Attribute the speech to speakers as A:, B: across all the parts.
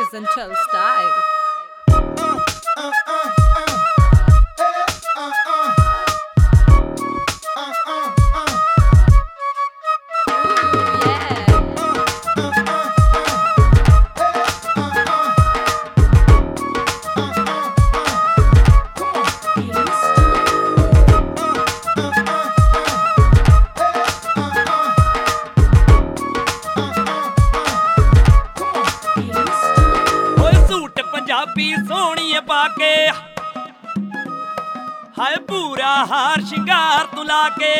A: Essential style.
B: Punjabi ਸੋਹਣੀਏ ਪਾ ਕੇ ਹਾਏ ਪੂਰਾ ਹਾਰ ਸ਼ਿੰਗਾਰ ਤੂੰ ਲਾ ਕੇ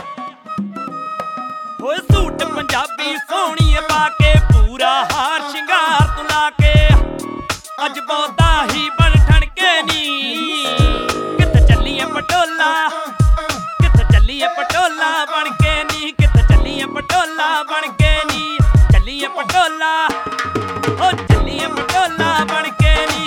B: ਹੋਏ ਸੂਟ ਪੰਜਾਬੀ ਸੋਹਣੀਏ ਪਾ ਕੇ ਪੂਰਾ ਹਾਰ ਸ਼ਿੰਗਾਰ ਤੂੰ ਲਾ ਕੇ ਅੱਜ ਬਹੁਤਾ ਹੀ ਬਣ ਠਣਕੇ ਨੀ ਕਿੱਥੇ ਚੱਲੀਏ ਪਟੋਲਾ ਕਿੱਥੇ ਚੱਲੀਏ ਪਟੋਲਾ ਬਣ ਕੇ ਨੀ ਕਿੱਥੇ ਚੱਲੀਏ ਪਟੋਲਾ ਬਣ ਕੇ ਨੀ ਚੱਲੀਏ ਪਟੋਲਾ ਓ ਚੱਲੀਏ ਪਟੋਲਾ ਬਣ ਕੇ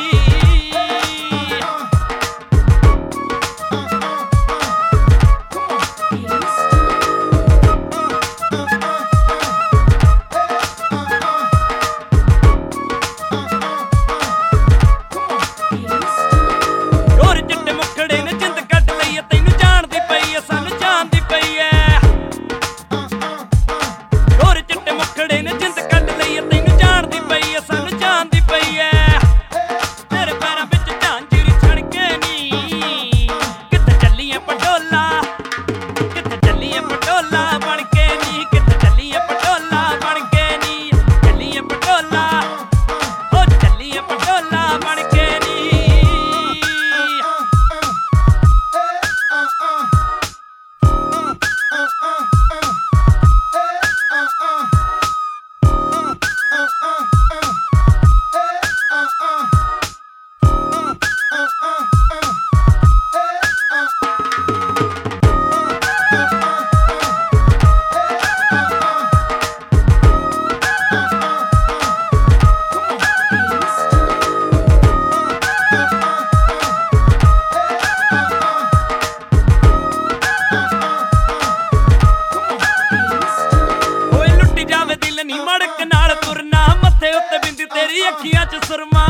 B: ਮੜਕ ਨਾਲ ਤੁਰਨਾ ਮੱਥੇ ਉੱਤੇ ਬਿੰਦੀ ਤੇਰੀ ਅੱਖੀਆਂ 'ਚ ਸੁਰਮਾ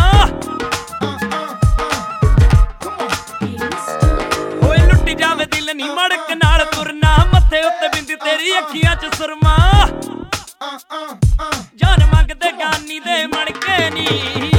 B: ਹੋਏ ਲੁੱਟੀ ਜਾਵੇ ਦਿਲ ਨੀ ਮੜਕ ਨਾਲ ਤੁਰਨਾ ਮੱਥੇ ਉੱਤੇ ਬਿੰਦੀ ਤੇਰੀ ਅੱਖੀਆਂ 'ਚ ਸੁਰਮਾ ਜਾਨ ਮੰਗਦੇ ਗਾਨੀ ਦੇ ਮਣਕੇ ਨੀ